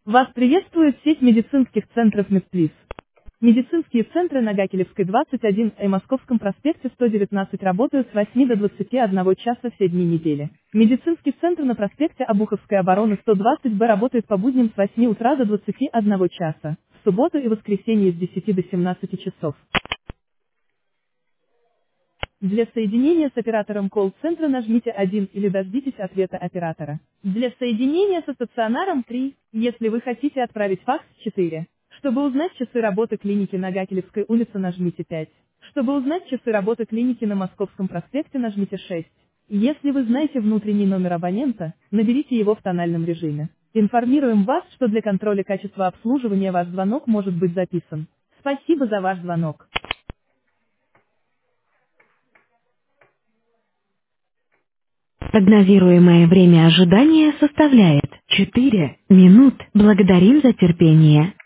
Вас приветствует сеть медицинских центров Медплис. Медицинские центры на Гакелевской 21 и Московском проспекте 119 работают с 8 до 21 часа все дни недели. Медицинский центр на проспекте Обуховской обороны 120-Б работает по будням с 8 утра до 21 часа, в субботу и воскресенье с 10 до 17 часов. Для соединения с оператором колл-центра нажмите 1 или дождитесь ответа оператора. Для соединения со стационаром 3, если вы хотите отправить факс 4. Чтобы узнать часы работы клиники на Гакелевской улице, нажмите 5. Чтобы узнать часы работы клиники на Московском проспекте, нажмите 6. Если вы знаете внутренний номер абонента, наберите его в тональном режиме. Информируем вас, что для контроля качества обслуживания ваш звонок может быть записан. Спасибо за ваш звонок. Прогнозируемое время ожидания составляет 4 минут. Благодарим за терпение.